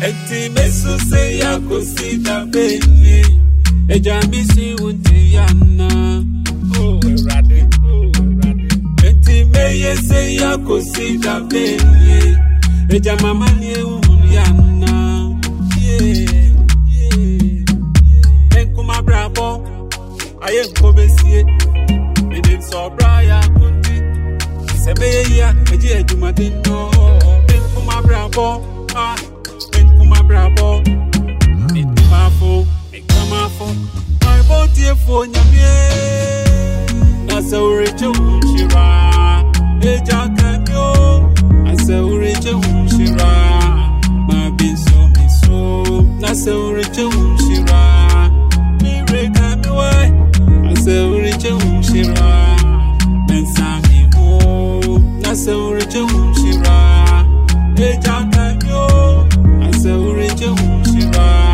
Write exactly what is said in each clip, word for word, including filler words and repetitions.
Eti mesu se ya kosida beni. Eja misi unti yana. Oh, erade, oh, erade. Eti meye se ya kosida beni. Eja mama ni unyana. Yeah, yeah. Enkuma brabo. Aye nkobesie. Mede sobra ya kundi. Sebeye ya eji ejumadino. Enkuma brabo. Ah. Enkuma brabo. Mafo, ekamafo. My body for nyamie. Nasa ureche unshira. Eja kamyo. Nasa ureche unshira. Ma binso miso. Nasa ureche unshira. Mire kamiwe. Nasa ureche unshira. Mensami ho. Nasa ureche unshira. Eja kamyo. Nasa ureche unshira.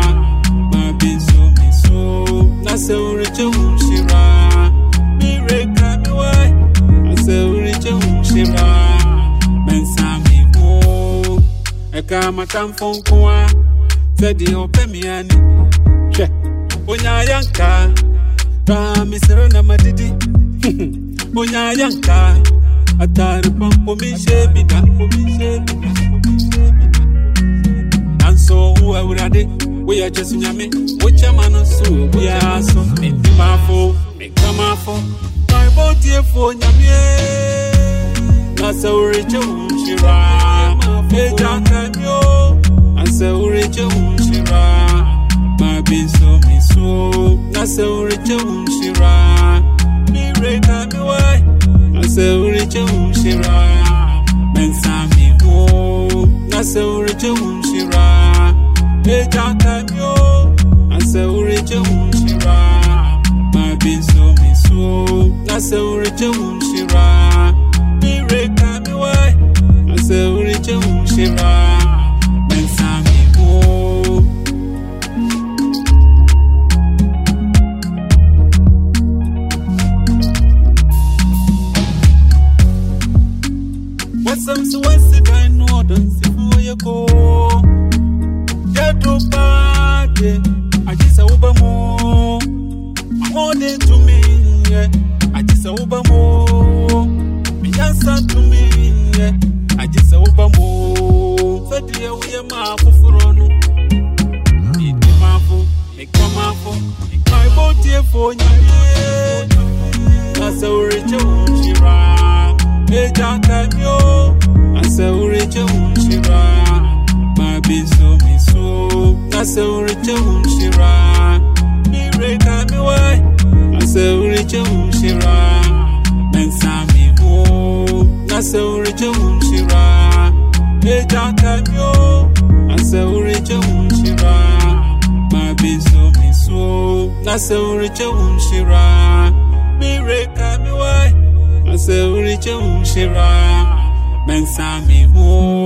Nasa ureche unshira. Mire kamiwe. Nasa ureche unshira. Mensami ho. Eka matamfo kwa. Zedi opemiani. Che. Onya yanka. Ra misero na madidi. Onya yanka. Atari pampo mishe bida. Anso uwa urade. We are just nyame, which a man so we are so make mafo, make mafo. My body for nyame. Nasa ureche unshira. Eja kamyo. Nasa ureche unshira. Ma binso miso. Nasa ureche unshira. Mire kamiwe. Nasa ureche unshira. Mensami ho. Nasa ureche unshira. Eja kamyo. Nasa ureche unshira. Ma binso miso. Nasa ureche unshira. Mire kamiwe. Nasa ureche unshira. Mensami ho. What's some so what's the guy no don't see who you go. I just a Obama. I'm holding to me. I just a Obama. Me answer to me. I just a Obama. So dear, we are my fufurono. Eat the mafu, make my mafu, make my body for you. Nasa ureche unshira. Eja kamyo. Nasa ureche unshira. Ma binso miso. Nasa ureche unshira. Mire kamiwe. Nasa ureche unshira. Mensami ho. Nasa ureche unshira. Eja kamyo. Nasa ureche unshira. Ma binso miso. Nasa ureche unshira. Mire kamiwe. Nasa ureche unshira. Mensami ho.